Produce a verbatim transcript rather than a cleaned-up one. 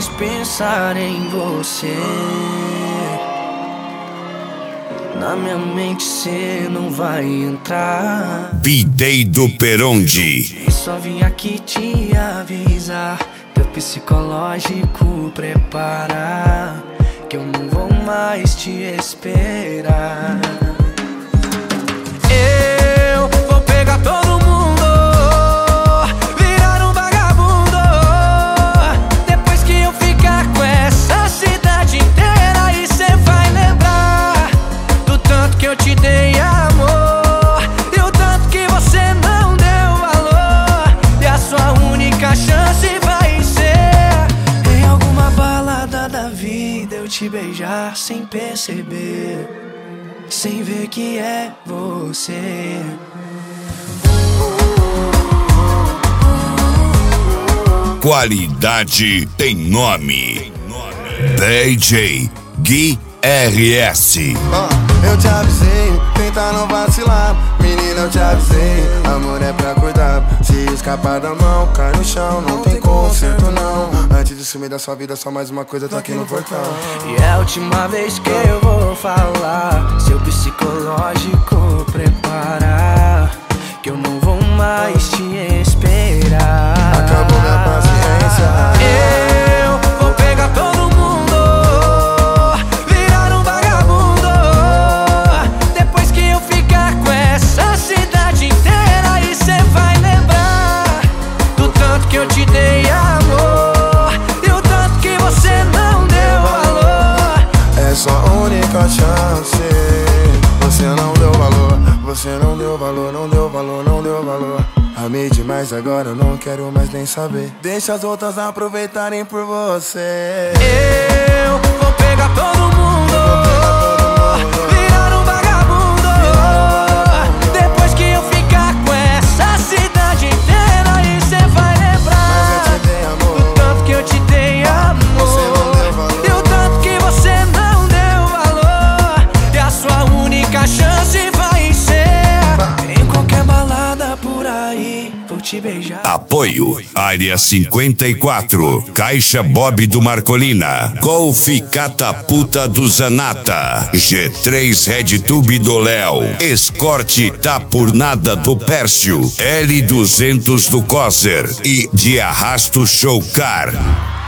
mais pensar em você. Na minha mente cê não vai entrar. B-Day do Peronde. Só vim aqui te avisar, teu psicológico prepara, que eu não vou mais te esperar. Eu vou pegar todo mundo, virar um vagabundo, depois que eu ficar com essa cidade inteira. E cê vai lembrar do tanto que eu te dei amor, e o tanto que você não deu valor. E a sua única chance vai ser em alguma balada da vida eu te beijar sem perceber, sem ver que é você. Qualidade tem nome. D J Gui R S. Oh, eu te avisei, tenta não vacilar. Menina, eu te avisei, amor é pra cuidar. Se escapar da mão, cai no chão, não tem conserto não. Antes de sumir da sua vida, só mais uma coisa, tô aqui no portão. E é a última vez que eu vou falar, seu psicológico prepara, que eu não vou mais te esperar. Acabou minha paciência. Eu vou pegar todo mundo, virar um vagabundo, depois que eu ficar com essa cidade inteira. E cê vai lembrar do tanto que eu te dei amor, e o tanto que você não deu valor. É sua única chance. Você não deu valor, você não deu valor, não deu valor, não deu valor. Amei demais, agora eu não quero mais nem saber. Deixa as outras aproveitarem por você. Eu vou pegar todo mundo, virar um vagabundo, depois que eu ficar com essa cidade inteira. E cê vai lembrar Mas eu te dei amor, do tanto que eu te dei amor, você não deu valor, e o tanto que você não deu valor. E a sua única chance vai ser em qualquer balada por aí, vou te beijar. Apoio Área cinquenta e quatro, Caixa Bob do Marcolina, Golf Catapulta do Zanata, G três Red Tube do Léo, Escorte Tapurnada do Pércio, L duzentos do Coser e de Arrasto Showcar.